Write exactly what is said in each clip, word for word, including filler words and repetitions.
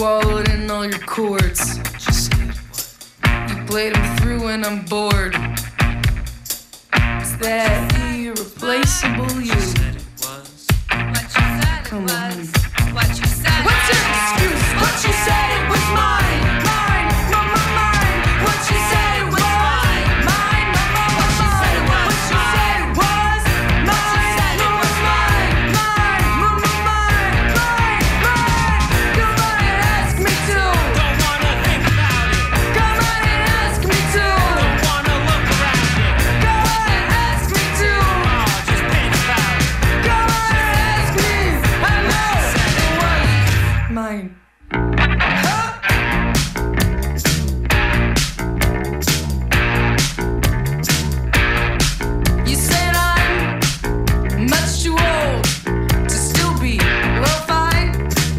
swallowed in all your chords. You played them through and I'm bored. Is that irreplaceable you? Come on. What's your excuse? What you said it was mine, mine, my, my, mine. What you said it was mine, mine, my, my, my, mine. What you said it was mine, it was mine, mine, my, my, mine, mine, mine. Come on and ask me to. Don't wanna think about it. Come on and ask me to. Don't wanna look around it. Go on and ask me to. Oh, just think about it. Go on and ask me. I know it was mine. You said I'm much too old to still be lo-fi.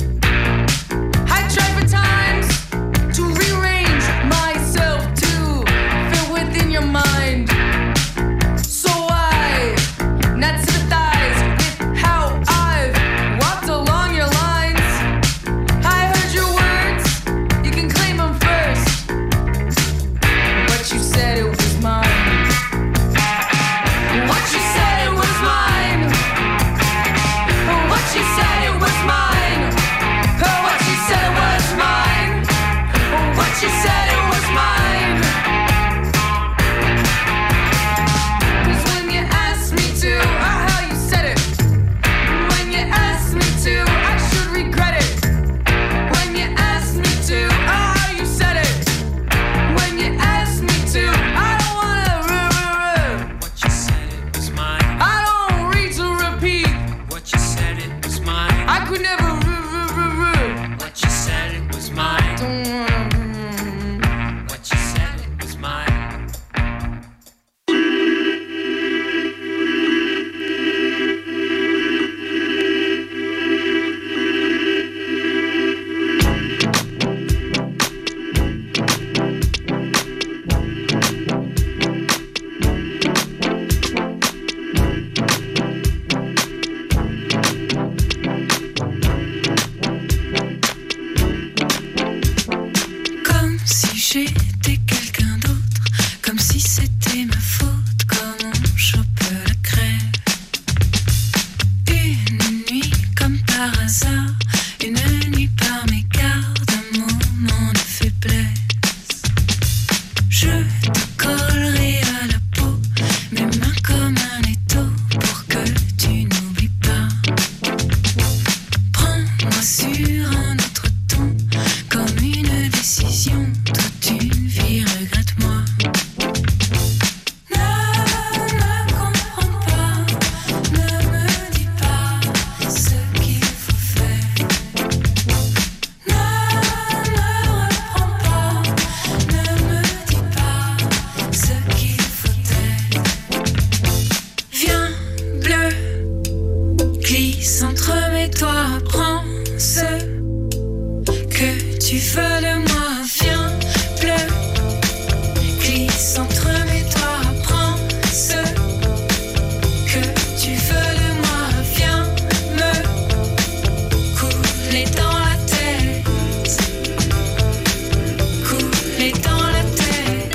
I tried for times to rearrange myself to fit within your mind. So I not sympathize with how I've walked along your lines. I heard your words, you can claim them first. But you said it was mine. What you said it was mine. What you said it was mine. What you said it was mine. What you said it was mine. 'Cause when you asked me to, or how you said it. When you asked me to, I should regret it. When you asked me to, or how you said it. When you asked me to, I don't wanna ruh-ruh-ruh. What you said it was mine. I don't read to repeat. What you said it was mine. I could never ruh-ruh-ruh-ruh. What you said it was mine. Don't wanna. What you said it was mine. Comme si j'étais quelqu'un d'autre, comme si c'était ma faute, comme on chope la crève. Une nuit comme par hasard, une nuit par mégarde, un moment de faiblesse. Je te collerai à la peau, mes mains comme un étau, pour que tu n'oublies pas. Prends-moi sur un autre ton, comme une décision, toute une vie, regrette-moi. Ne me comprends pas, ne me dis pas ce qu'il faut faire. Ne me reprends pas, ne me dis pas ce qu'il faut être. Viens, bleu, glisse entre mes doigts, prends ce que tu veux de moi. Viens, bleu, glisse entre mes doigts, prends ce que tu veux de moi. Viens me couler dans la tête, couler dans la tête.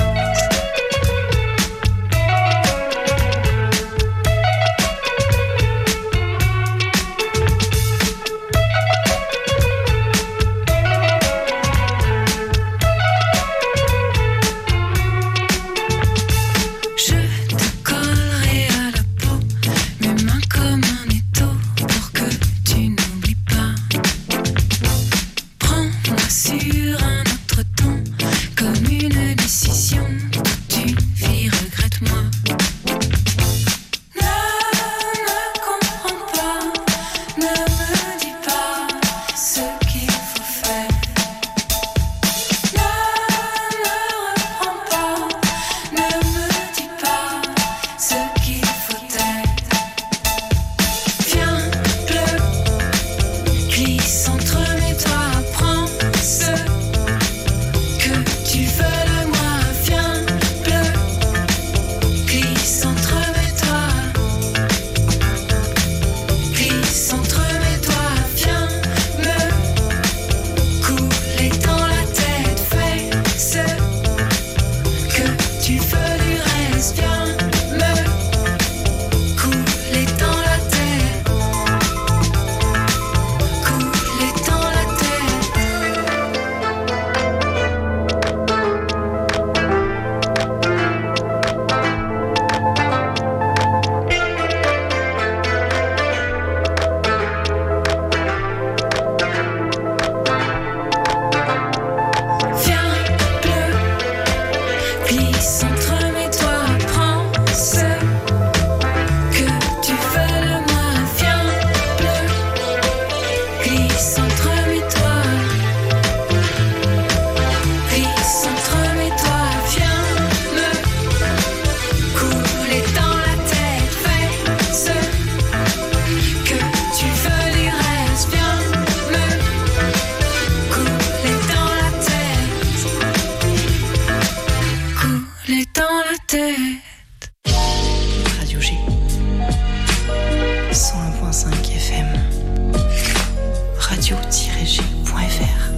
radio tiret g point f r.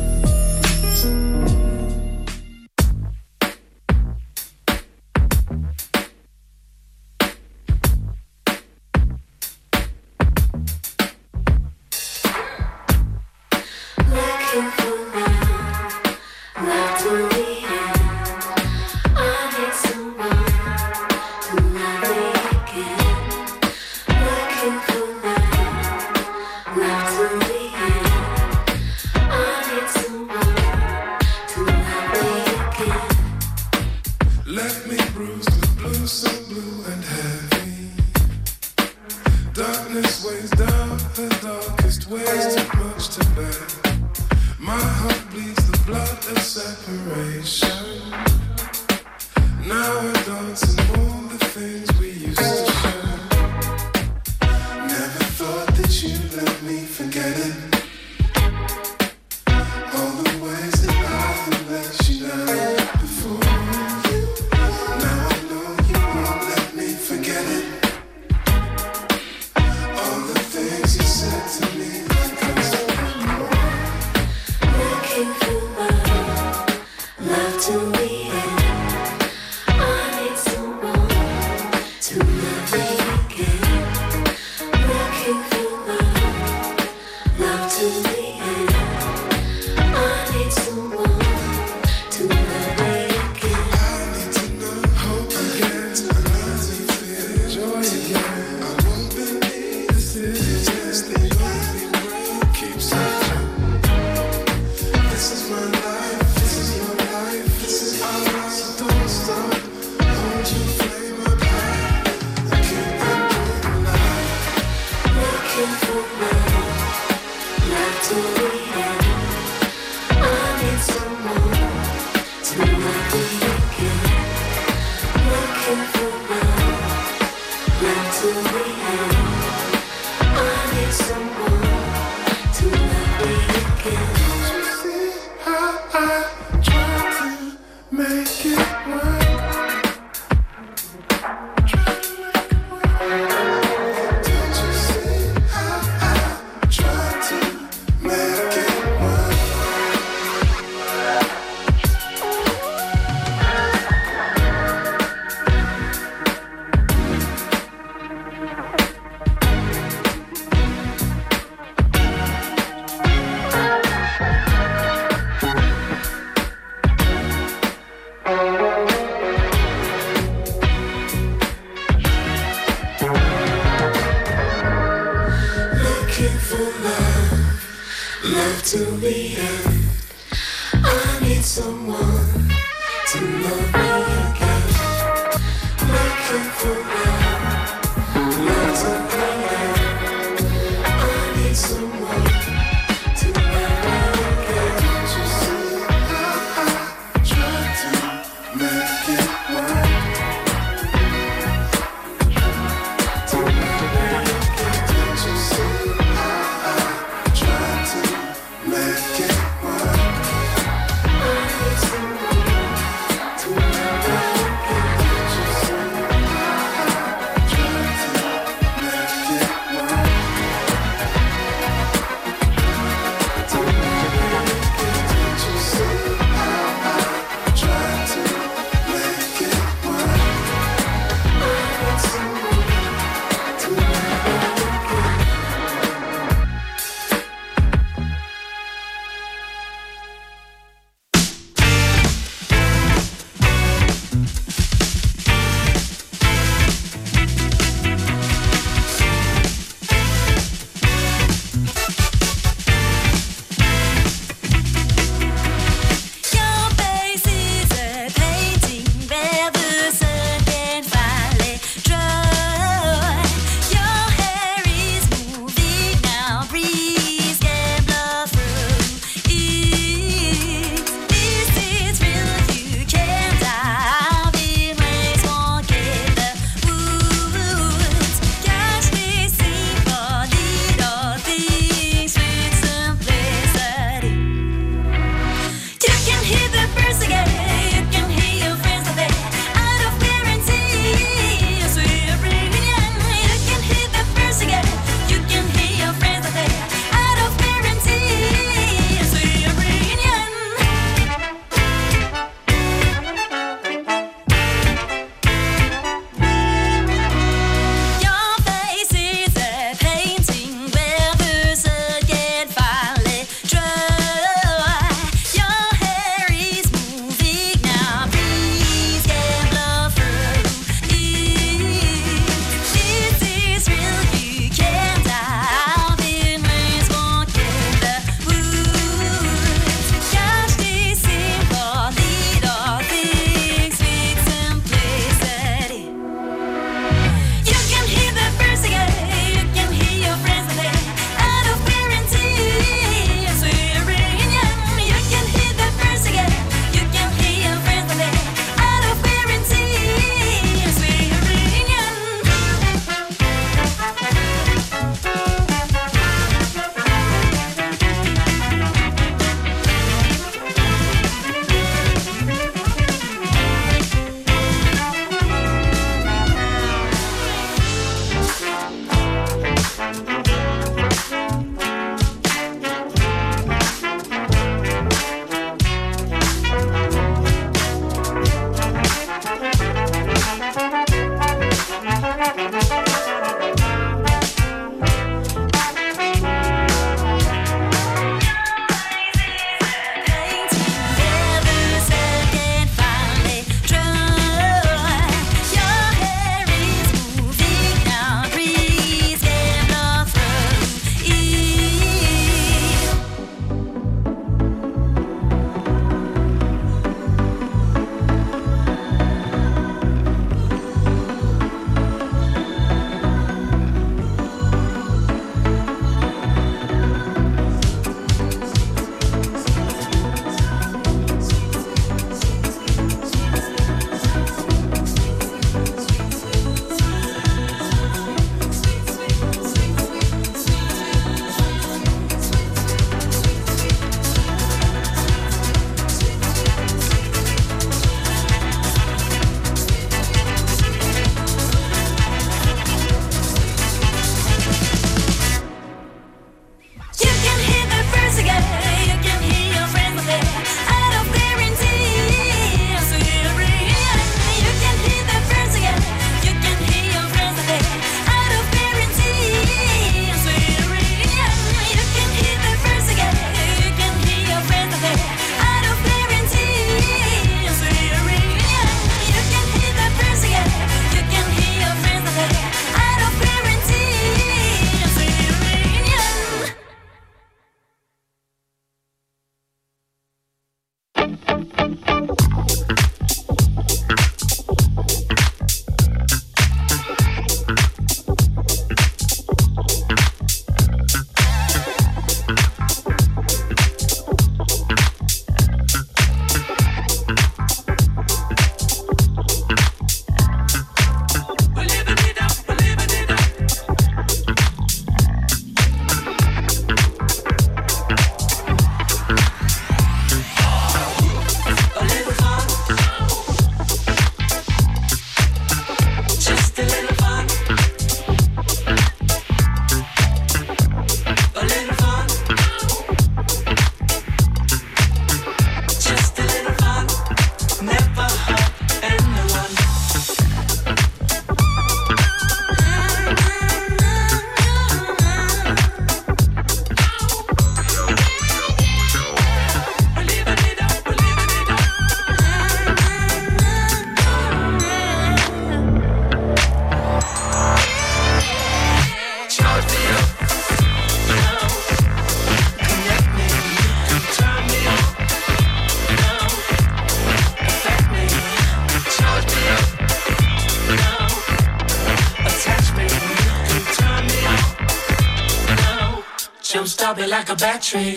Jump stop it like a battery.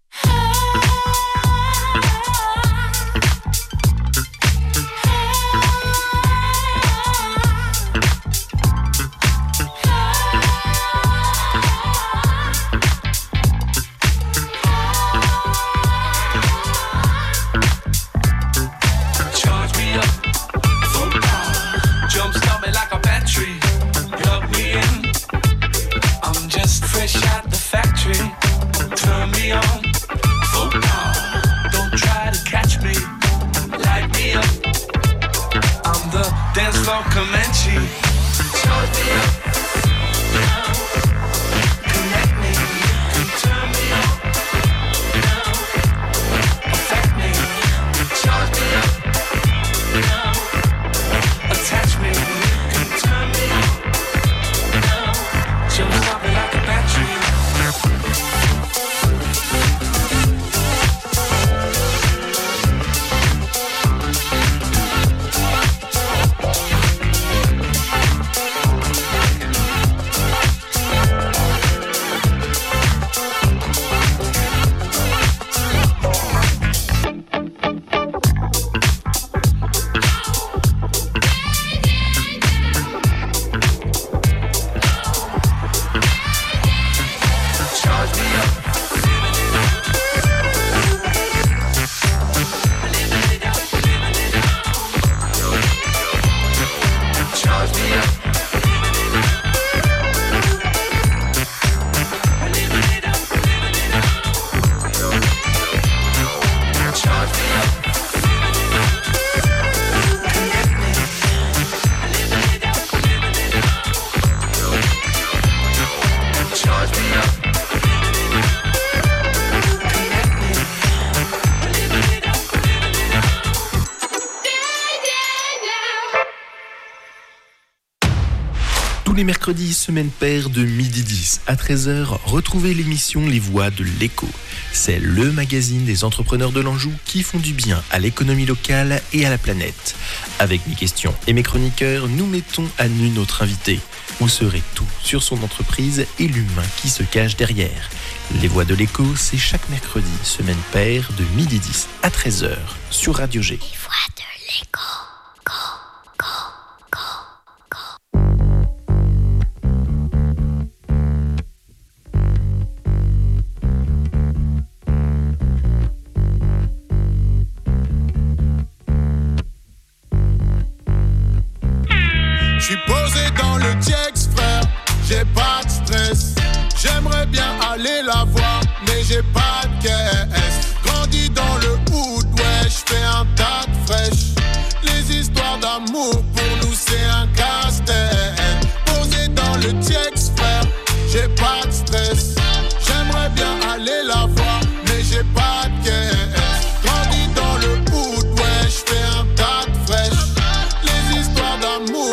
Comanche. Charge me up. Now. Connect me. You turn me on. Now. Affect me. Charge me up. Now. Attach me. You turn me on. Now. Jump stop it like a battery. Tous les mercredis, semaine paire de midi dix à treize heures, retrouvez l'émission Les Voix de l'Écho. C'est le magazine des entrepreneurs de l'Anjou qui font du bien à l'économie locale et à la planète. Avec mes questions et mes chroniqueurs, nous mettons à nu notre invité. Vous saurez tout sur son entreprise et l'humain qui se cache derrière. Les Voix de l'Écho, c'est chaque mercredi, semaine paire de midi dix à treize heures sur Radio G. Les Voix de l'Écho. Go, go, go, go. J'suis posé dans le Tiex, frère, j'ai pas de stress. J'aimerais bien aller la voir, mais j'ai pas de caisse. Grandi dans le hood, ouais, j'fais un tas de fraîches. Les histoires d'amour, pour nous c'est un casse-tête. Posé dans le Tiex, frère, j'ai pas de stress. J'aimerais bien aller la voir, mais j'ai pas de caisse. Grandi dans le hood, ouais, j'fais un tas de fraîches. Les histoires d'amour,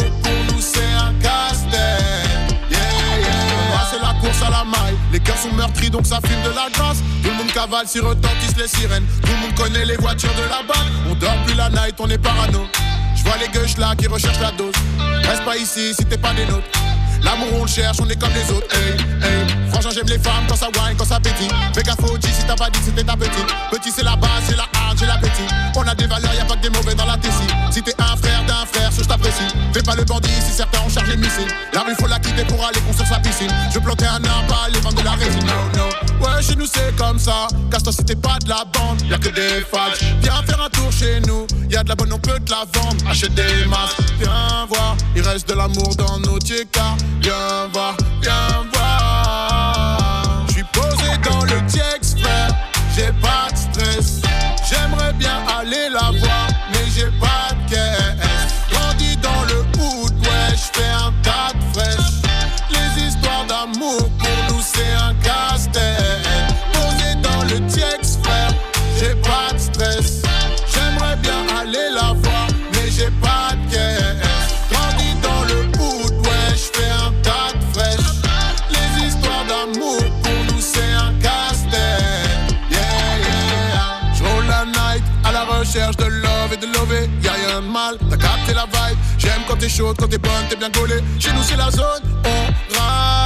à la maille, les cœurs sont meurtris donc ça fume de la glace. Tout le monde cavale, si retentissent les sirènes. Tout le monde connaît les voitures de la banque. On dort plus la night, on est parano. J'vois les gueuches là qui recherchent la dose. Reste pas ici si t'es pas des nôtres. L'amour on le cherche, on est comme les autres. Hey, hey. Franchement j'aime les femmes quand ça wine, quand ça pétille. Fais gaffe au G si t'as pas dit que c'était ta petite. Petit c'est la base, c'est la hard, j'ai l'appétit. On a des valeurs, y'a pas que des mauvais dans la tessie. Si t'es un frère d'un frère, ce je t'apprécie. Fais pas le bandit si certains ont chargé le missile. La rue faut la quitter pour aller construire sa piscine. Je plantais un arbre, pas aller vendre de la résine. No, no. Ouais chez nous c'est comme ça. Casse-toi si t'es pas de la bande, y'a que des fâches. Viens faire un tour chez nous, y'a de la bonne, on peut te la vendre. Achète des masques, viens voir. Il reste de l'amour dans nos tiers-quarts. Viens voir, viens voir. J'suis posé dans le Tiex, frère, j'ai pas de stress. J'aimerais bien aller la voir, mais j'ai pas de caisse. Grandi dans le hood, ouais, j'fais un tas de fraîches. Les histoires d'amour, pour nous c'est un casse-tête. Posé dans le Tiex, frère, j'ai pas de stress. J'aimerais bien aller la voir, mais j'ai pas de caisse. Grandi dans le hood, ouais, j'fais un tas de fraîches. Les histoires d'amour, pour nous c'est un casse-tête. Yeah, yeah. J'roule la night, à la recherche de love et de lover. Y'a rien de mal, t'as capté la vibe. J'aime quand t'es chaude, quand t'es bonne, t'es bien gaulée. Chez nous c'est la zone, on ride.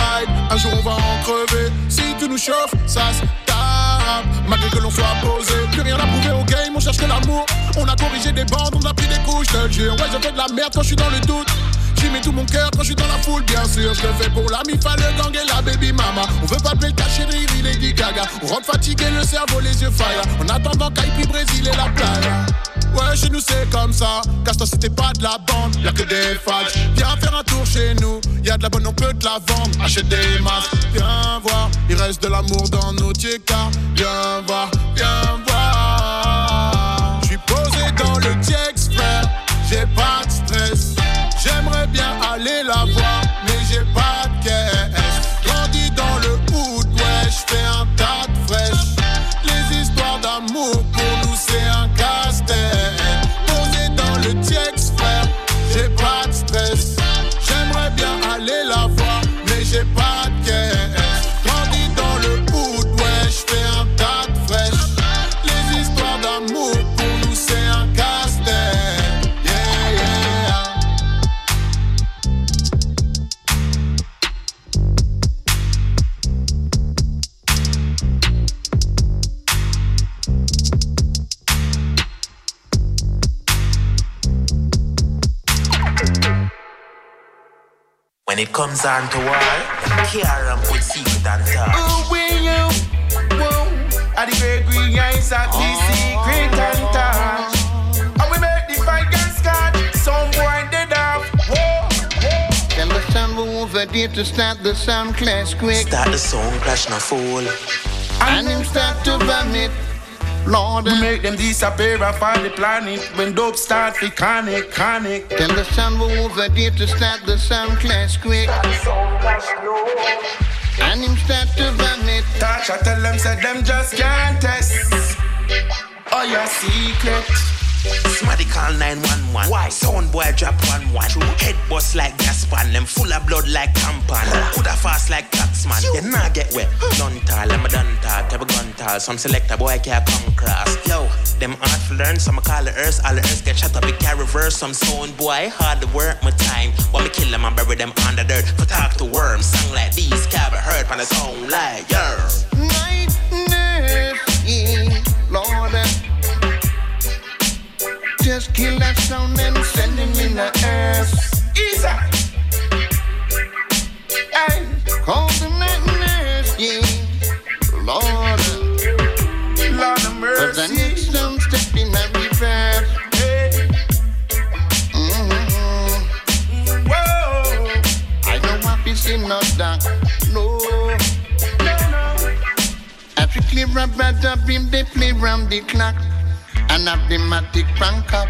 Un jour on va en crever. Si tu nous chauffes, ça se tape. Malgré que l'on soit posé, plus rien à prouver au game, on cherche que l'amour. On a corrigé des bandes, on a pris des couches, je te le jure. Ouais, je fais de la merde quand je suis dans le doute. J'y mets tout mon cœur quand je suis dans la foule, bien sûr. Je le fais pour la mifa, le gang et la baby mama. On veut pas le cacher, Riri, Lady Gaga. On rentre fatigué, le cerveau, les yeux fire. En attendant Caipi, Brésil et la playa. Ouais, chez nous c'est comme ça. Casse-toi si t'es pas de la bande, y'a que des fâches. Viens faire un tour chez nous, y'a de la bonne, on peut te la vendre. Achète des masques, viens voir. Il reste de l'amour dans nos tiers-quarts. Viens voir, viens voir. J'suis posé dans le T-X, frère. J'ai pas de stress. J'aimerais bien aller la voir, mais j'ai pas de caisse. Grandi dans le hood, ouais, j'fais un tas de fraîches. Les histoires d'amour, pour nous c'est un casse-tête. Posé dans le T-X, frère, j'ai pas de stress. J'aimerais bien aller la voir, mais j'ai pas de caisse. Grandi dans le hood, ouais, j'fais un tas de fraîches. Les histoires d'amour, pour nous c'est un casse-tête. When it comes on to war, care and put secret and talk. Who will you? Whoa, are the great green eyes at the secret and touch. And we make the fight get scarred. Some boy dead off. Whoa, whoa. Tell the sun over there to start the sound clash quick. Start the sound clash, no fool. And him start to vomit. Lord, we make them disappear off of the planet. When dope start to conic, conic. Tell the sun over there to start the sound clash quick. And him start to vomit. Touch, I tell them, say them just can't test. Oh, your secret. Somebody call nine one one. Why? Sound boy drop one one. Head bust like gas pan. Them full of blood like tampon. Coulda fast like Taxman. You nah get wet. None tall, I'm a done talk. Have a gun tall. Some selector boy can't come cross. Yo, them hard to learn. Some I call the earth. All the earth get shut up. It can reverse. Some sound boy hard to work my time. But me kill them and bury them under dirt. For talk to worms. Song like these can't be heard from the sound like yeah. Night nurse, yeah, Lord. Just kill that sound and send him in the earth. Easy. Hey. Call the night nurse, yeah, Lord. Lord of mercy. Cause I need some step in the reverse. Hey. Mm-hmm. Whoa. I don't want to see no dark, no. No, no. As we clear up, brother, bring the play round the clock. And have the matic crank up.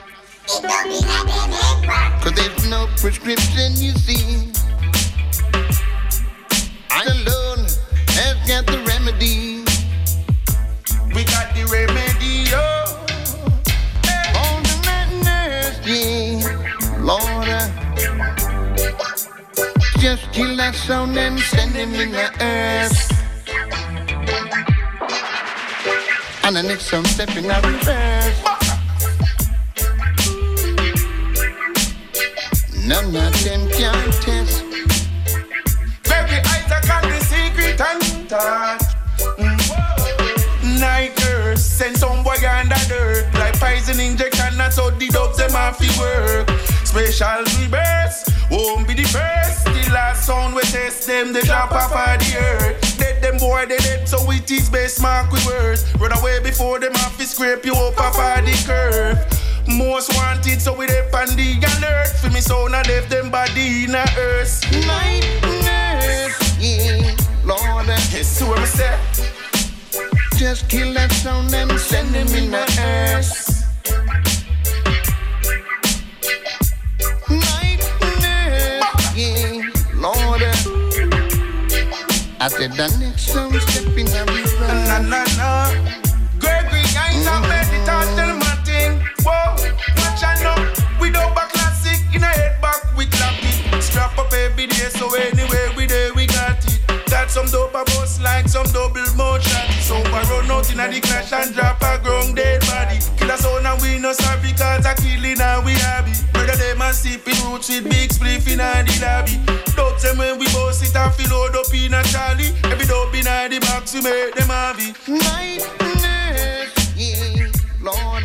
Cause there's no prescription, you see. I alone have got the remedy. We got the remedy, oh. Hey. On the madness, yeah, Lord. Just kill that sound and send him in the earth. And the next one stepping out reverse. None of them can test. Baby, I got the secret and touch. Mm. Night nurse, send some boy under dirt. Like poison injection, that's how the dubs them have to work. Special rebirth, won't be the first. The last sound we test them, they drop off of the earth. Dead them boy, they dead, so it is best mark with words. Run away before them have to scrape you up off of the curve. Most wanted, so we dip on the alert. For me sound, I left them body in the earth. Night nurse, yeah, Lord. Yes, who am I say? Just kill that sound and send him in the earth. Night nurse, yeah, Lord. I said the next sound step in the river. Na na na. Gregory, I ain't not made it all tell my thing. Whoa, watch I know. We don't back classic in a head back we clap it. Strap up every day, so anyway we there we got it. Got some dope a bus like some double motion. So I run out in a the crash and drop a ground dead body. Kill a sound and we no sorry cause a killing and we happy. Murder them and sipping roots with big spliff in the lobby. Dubs them when we boss it and fill load up in a Charlie. Every dub in the box we make them heavy. My name, Lord.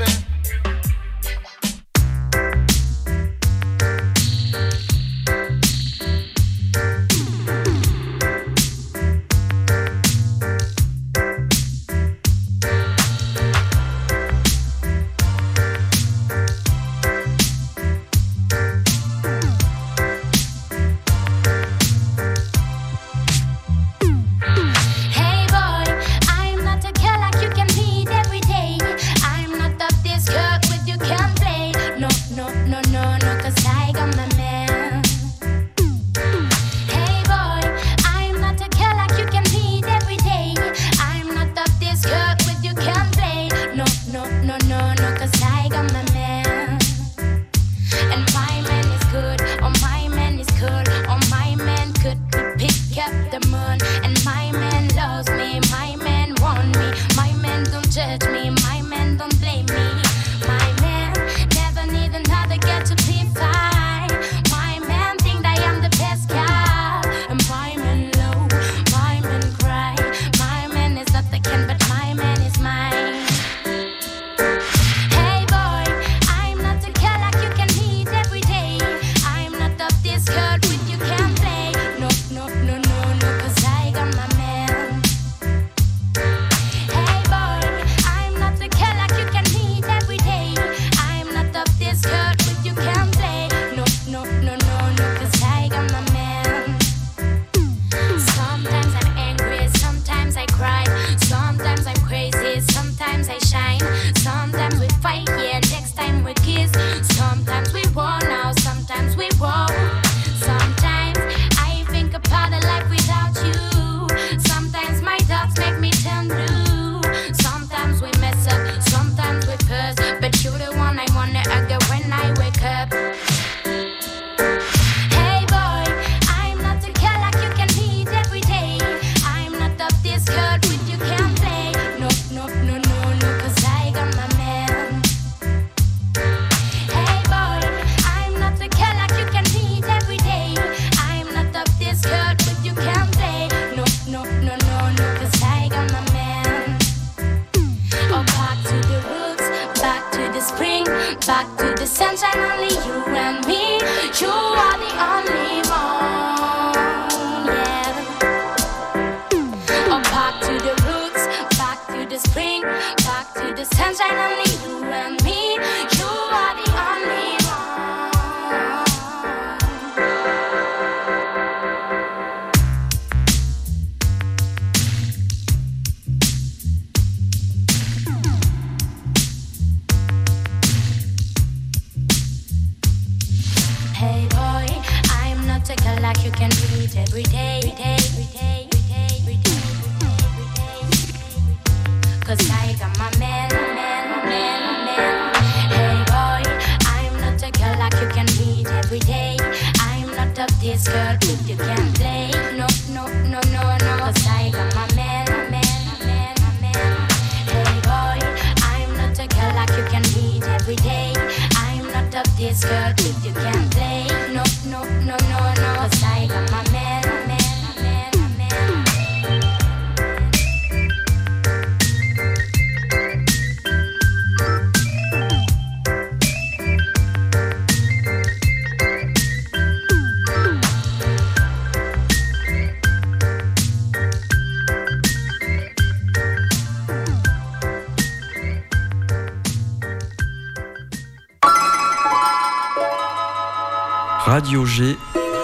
Radio G,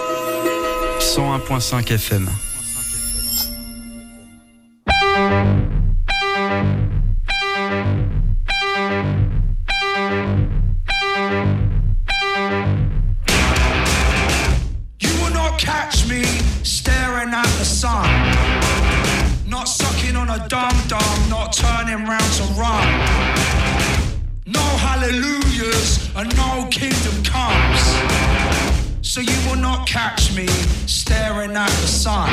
cent un point cinq F M. You will not catch me staring at the sun, not sucking on a dum-dum, not turning round to run. No hallelujahs and no kingdom comes. So you will not catch me staring at the sun.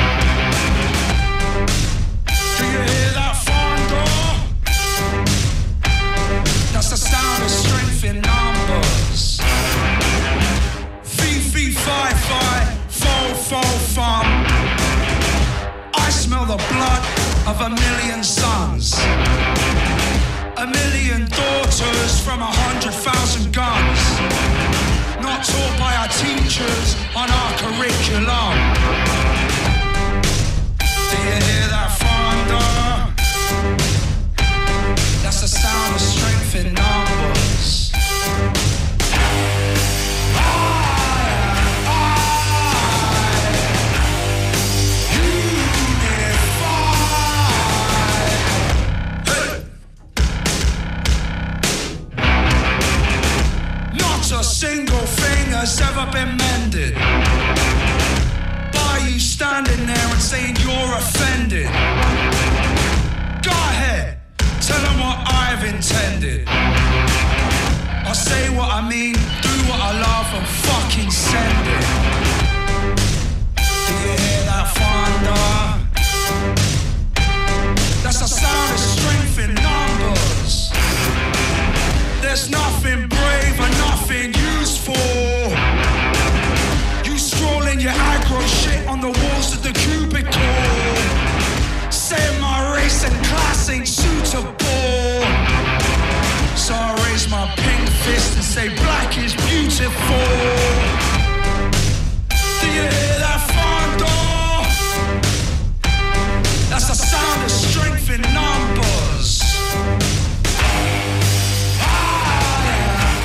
Do you hear that thunder? That's the sound of strength in numbers. a million sons, a million daughters from a hundred thousand guns, not taught by our teachers on our curriculum. Do you hear that thunder? That's the sound of strength in numbers. A single thing has ever been mended by you standing there and saying you're offended. Go ahead, tell them what I've intended. I'll say what I mean, do what I love and fucking send it. Do you hear that thunder? That's the sound of strength in numbers. There's nothing brave and nothing useful. You scrolling your aggro shit on the walls of the cubicle, saying my race and class ain't suitable. So I raise my pink fist and say black is beautiful. Do you hear that thunder? That's the sound of strength in numbers. Ah, yeah.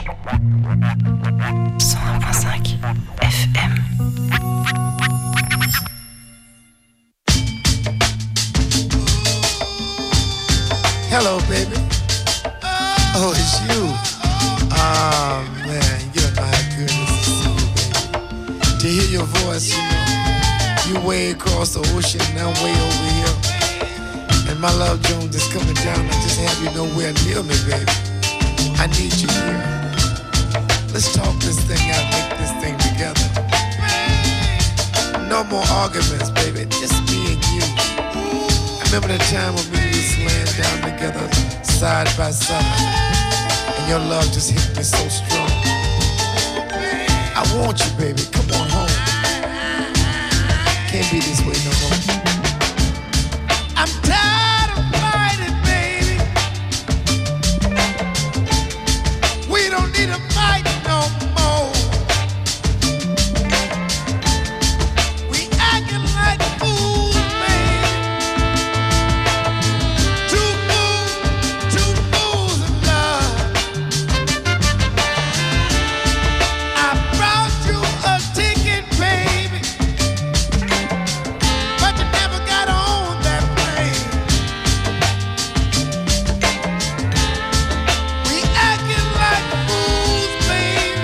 cent un point cinq F M. Hello, baby. Oh, it's you. Oh, man, you don't know how good it is to see you, baby. To hear your voice, you know, you way across the ocean and I'm way over here. And my love Jones is coming down. I just have you nowhere near me, baby. I need you here. Let's talk this thing out, make this thing together. No more arguments, baby, just me and you. I remember the time when we was laying down together, side by side, and your love just hit me so strong. I want you, baby, come on home. Can't be this way no more. I'm tired of fighting, baby. We don't need to fight no more. We acting like fools, baby. Two fools, two fools in love. I brought you a ticket, baby, but you never got on that plane. We acting like fools, baby.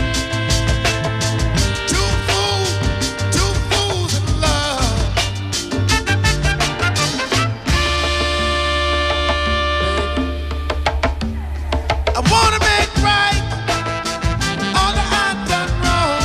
Two fools, two fools in love. I wanna make right all that I've done wrong.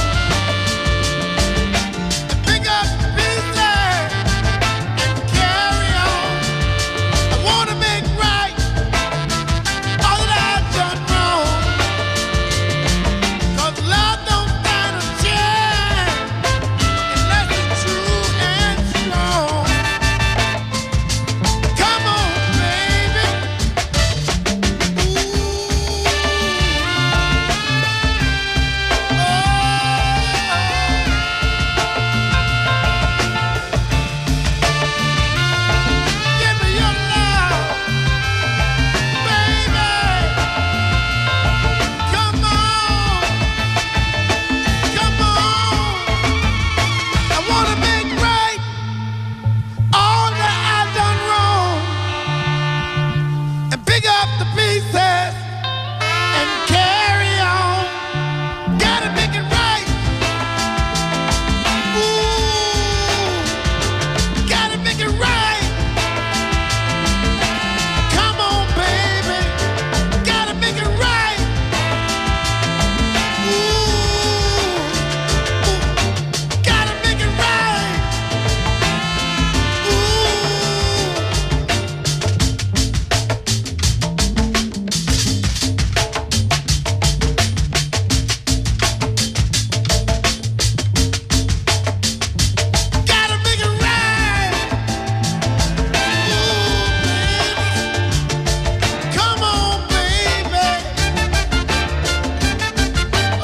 Pick up the pieces and carry on. I wanna make right all that I've done wrong. 'Cause love don't stand a chance unless it's true and strong. Come on, baby. Give me your love, baby. Come on, come on. I wanna make right all that I've done wrong and pick up the pieces and carry on. Gotta make it right. Ooh, gotta make it right. Come on, baby. Gotta make it right. Ooh, ooh, gotta make it right. Ooh. Gotta make it right. Ooh, baby. Come on, baby. Oh.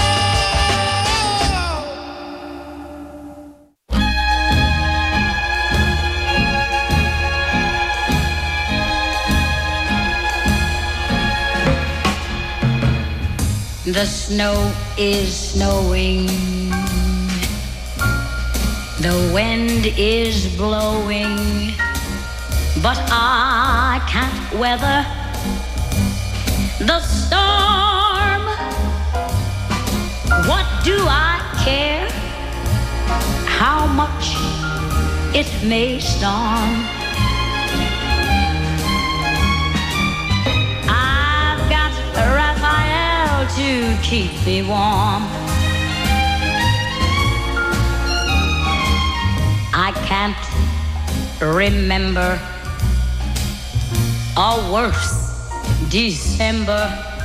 The snow is snowing. The wind is blowing. But I can't weather the storm. What do I care how much it may storm? I've got Raphael to keep me warm. I can't remember a worse December.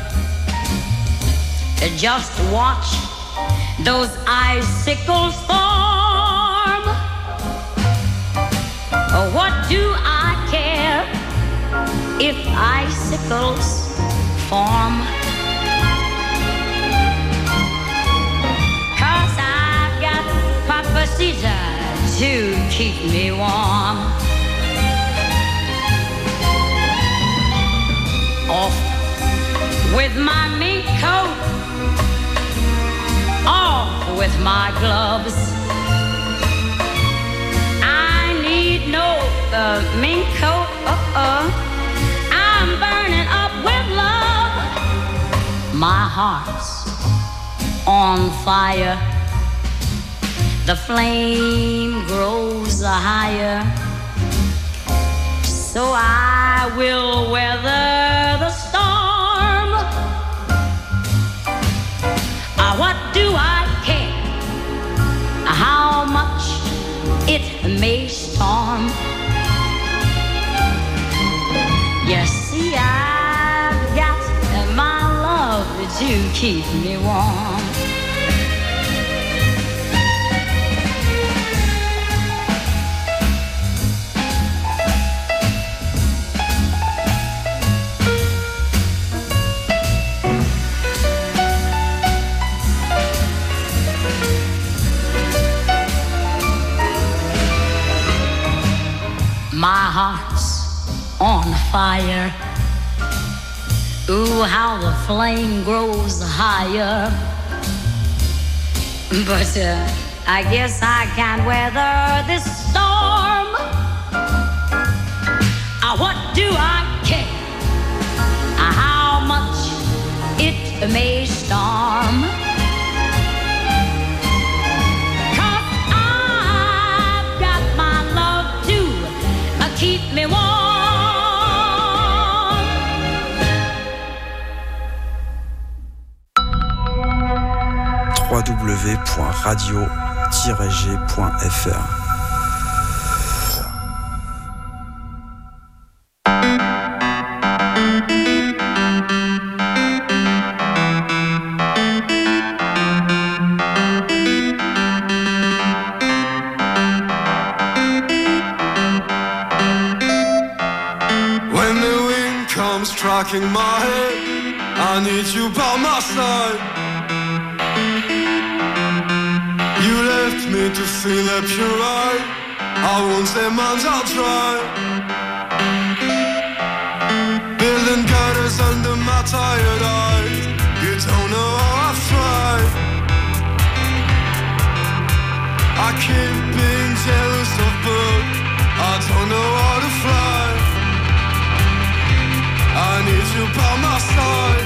Just watch those icicles form. What do I care if icicles form? 'Cause I've got Papa Caesar to keep me warm. Off with my mink coat, off with my gloves. I need no uh, mink coat, uh-uh. I'm burning up with love. My heart's on fire. The flame grows higher. So I will weather the storm. Uh, what do I care how much it may storm? You see, I've got my love to keep me warm. My heart's on fire. Ooh, how the flame grows higher. But uh, I guess I can't weather this storm. Uh, what do I care uh, how much it may storm? Keep me warm. w w w point radio tiret g point f r Striking my head, I need you by my side. You left me to feel that pure right. I won't say mine's, I'll try. Building gutters under my tired eyes. You don't know how I've tried. I keep being jealous of birds. I don't know how to fly. I need you by my side.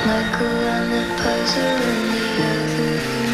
Michael and the puzzle in the other.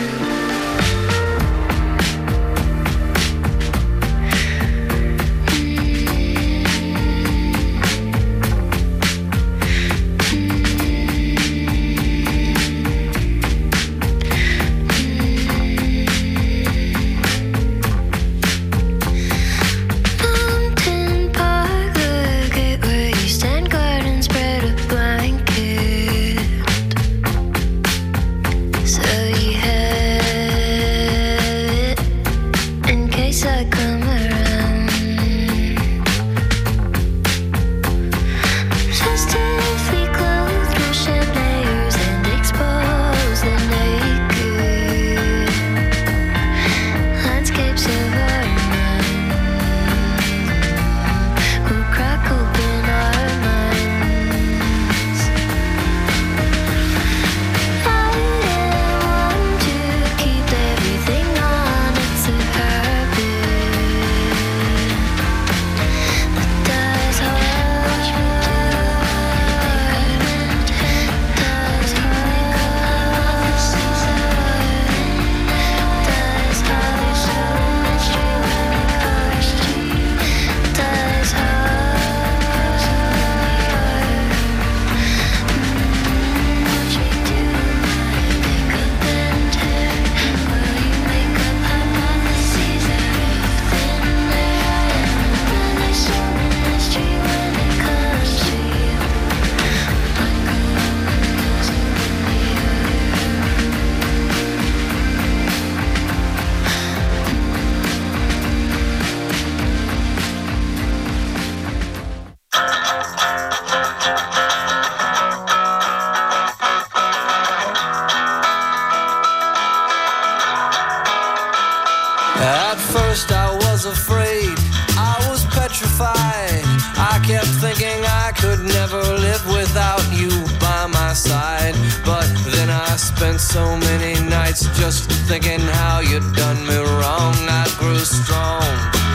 At first I was afraid, I was petrified. I kept thinking I could never live without you by my side. But then I spent so many nights just thinking how you'd done me wrong. I grew strong,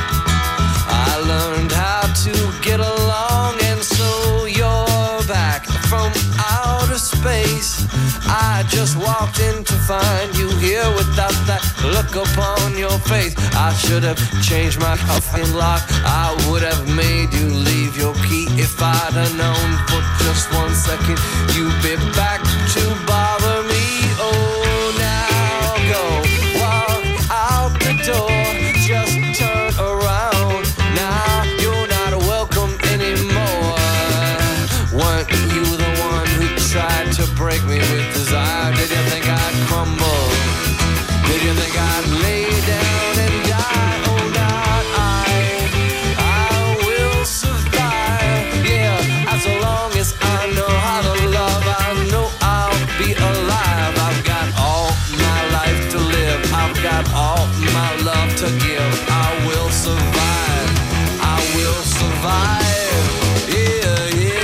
I learned how to get along. And so you're back from outer space. I just walked in to find you here without that look upon your face. I should have changed my coffin lock, I would have made you leave your key. If I'd have known for just one second you'd be back to bother me. Oh, now go walk out the door, just turn around. Now you're not welcome anymore. Weren't you the one who tried to break me with desire? Did you think I'd crumble? Did you think I'd lay down and die? Oh, not I. I will survive. Yeah, as long as I know how to love, I know I'll be alive. I've got all my life to live, I've got all my love to give. I will survive, I will survive. Yeah, yeah.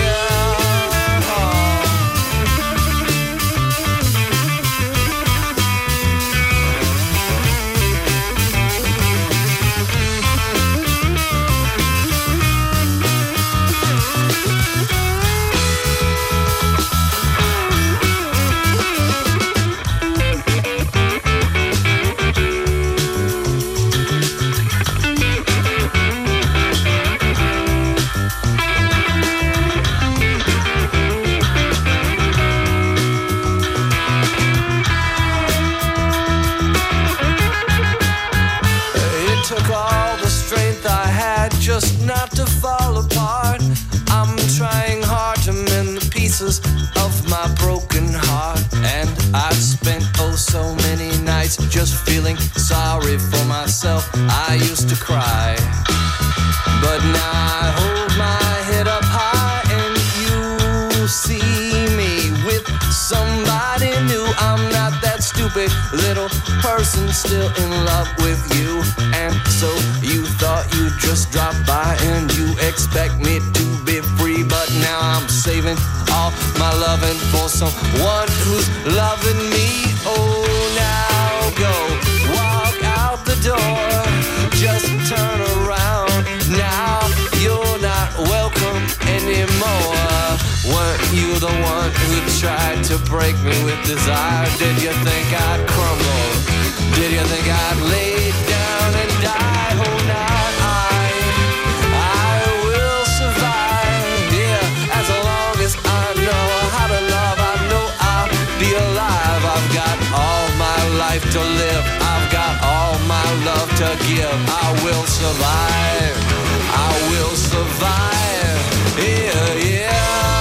Just not to fall apart. I'm trying hard to mend the pieces of my broken heart. And I've spent oh so many nights just feeling sorry for myself. I used to cry, but now I hold my head up high, and you see me with somebody new. I'm not that stupid little person still in love with you. And so you thought you'd just drop by and you expect me to be free. But now I'm saving all my loving for someone who's loving me. Oh, now go walk out the door, just turn around. Now you're not welcome anymore. Weren't you the one who tried to break me with desire, did you think I'd crumble? Did you think I'd lay down and die? Oh, not I. I will survive, yeah, as long as I know how to love. I know I'll be alive. I've got all my life to live. I've got all my love to give. I will survive. I will survive. Yeah, yeah.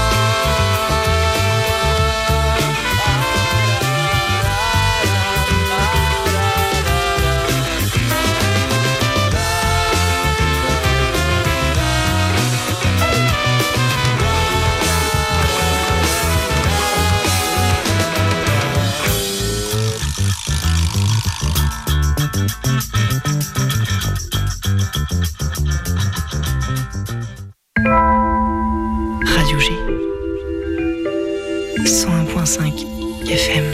Radio G cent un virgule cinq F M.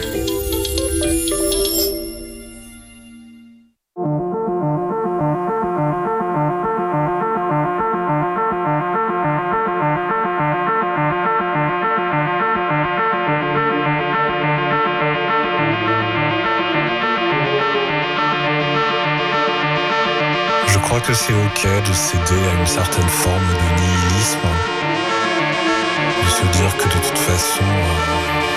Je crois que c'est ok de céder à une certaine forme de nihilisme, de se dire que de toute façon, euh,